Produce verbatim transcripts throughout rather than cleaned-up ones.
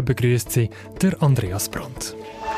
begrüßt Sie der Andreas Brandt.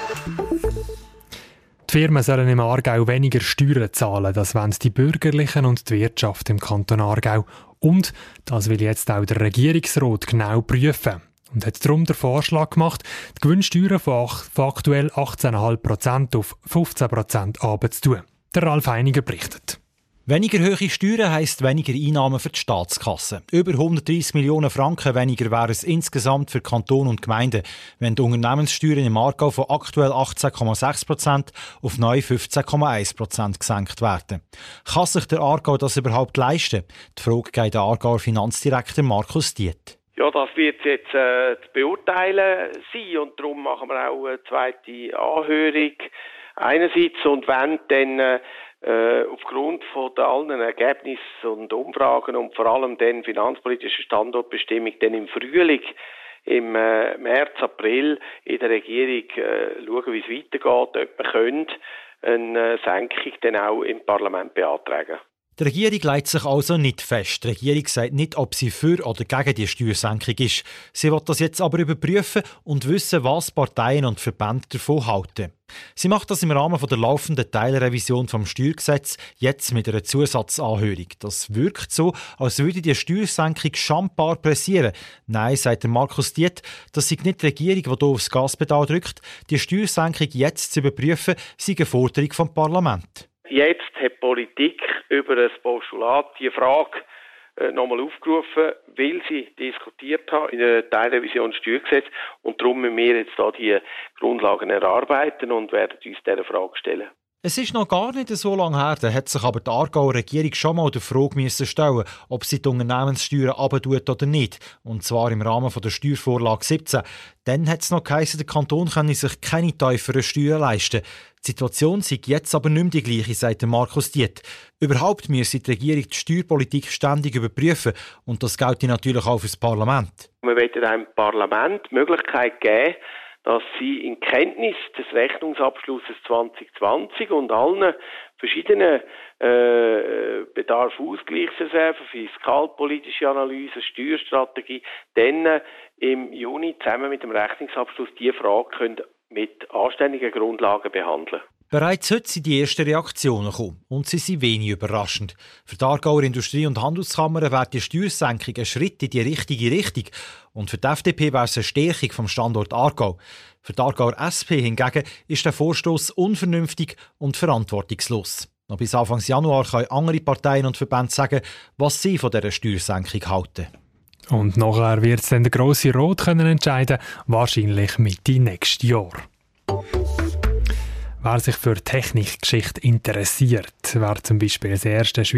Die Firmen sollen im Aargau weniger Steuern zahlen, das wollen die Bürgerlichen und die Wirtschaft im Kanton Aargau. Und das will jetzt auch der Regierungsrat genau prüfen. Und hat darum den Vorschlag gemacht, die Gewinnsteuern von, von aktuell achtzehn Komma fünf Prozent auf fünfzehn Prozent runterzutun. Der Ralf Heiniger berichtet. Weniger hohe Steuern heisst weniger Einnahmen für die Staatskasse. Über hundertdreissig Millionen Franken weniger wären es insgesamt für Kanton und Gemeinden, wenn die Unternehmenssteuern im Aargau von aktuell achtzehn Komma sechs Prozent auf neu fünfzehn Komma eins Prozent gesenkt werden. Kann sich der Aargau das überhaupt leisten? Die Frage geht der Aargauer Finanzdirektor Markus Diet. Ja, das wird jetzt äh, zu beurteilen sein und darum machen wir auch eine zweite Anhörung einerseits und wenn dann äh, Äh, aufgrund von allen Ergebnissen und Umfragen und vor allem den finanzpolitischen Standortbestimmung dann im Frühling, im äh, März, April in der Regierung äh, schauen, wie es weitergeht, ob man könnte eine Senkung dann auch im Parlament beantragen. Die Regierung legt sich also nicht fest. Die Regierung sagt nicht, ob sie für oder gegen die Steuersenkung ist. Sie will das jetzt aber überprüfen und wissen, was Parteien und Verbände davon halten. Sie macht das im Rahmen der laufenden Teilrevision vom Steuergesetz, jetzt mit einer Zusatzanhörung. Das wirkt so, als würde die Steuersenkung schambar pressieren. Nein, sagt der Markus Diet, das sei nicht die Regierung, die hier aufs Gaspedal drückt. Die Steuersenkung jetzt zu überprüfen, sei eine Forderung vom Parlament. Jetzt hat die Politik über ein Postulat die Frage äh, nochmal aufgerufen, weil sie diskutiert haben in der Teilrevision des Steuergesetzes und darum müssen wir jetzt da die Grundlagen erarbeiten und werden uns dieser Frage stellen. Es ist noch gar nicht so lange her, da hat sich aber die Aargauer Regierung schon mal die Frage müssen stellen, ob sie die Unternehmenssteuern runtertut oder nicht. Und zwar im Rahmen der Steuervorlage siebzehn. Dann hat es noch geheißen, der Kanton könne sich keine tieferen Steuern leisten. Die Situation sei jetzt aber nicht mehr die gleiche, sagt Markus Diet. Überhaupt müsse die Regierung die Steuerpolitik ständig überprüfen. Und das gilt natürlich auch für das Parlament. Wir wollen einem Parlament die Möglichkeit geben, dass sie in Kenntnis des Rechnungsabschlusses zwanzig zwanzig und allen verschiedenen äh, Bedarf-Ausgleichsreserven, fiskalpolitische Analyse, Steuerstrategie, dann äh, im Juni zusammen mit dem Rechnungsabschluss diese Frage können mit anständigen Grundlagen behandeln. Bereits heute sind die ersten Reaktionen gekommen und sie sind wenig überraschend. Für die Aargauer Industrie- und Handelskammer wäre die Steuersenkung ein Schritt in die richtige Richtung. Und für die F D P wäre es eine Stärkung vom Standort Aargau. Für die Aargauer S P hingegen ist der Vorstoß unvernünftig und verantwortungslos. Noch bis Anfang Januar können andere Parteien und Verbände sagen, was sie von dieser Steuersenkung halten. Und nachher wird es dann der grosse Rot können entscheiden, wahrscheinlich Mitte nächstes Jahr. Wer sich für Technikgeschichte interessiert, wer zum Beispiel das erste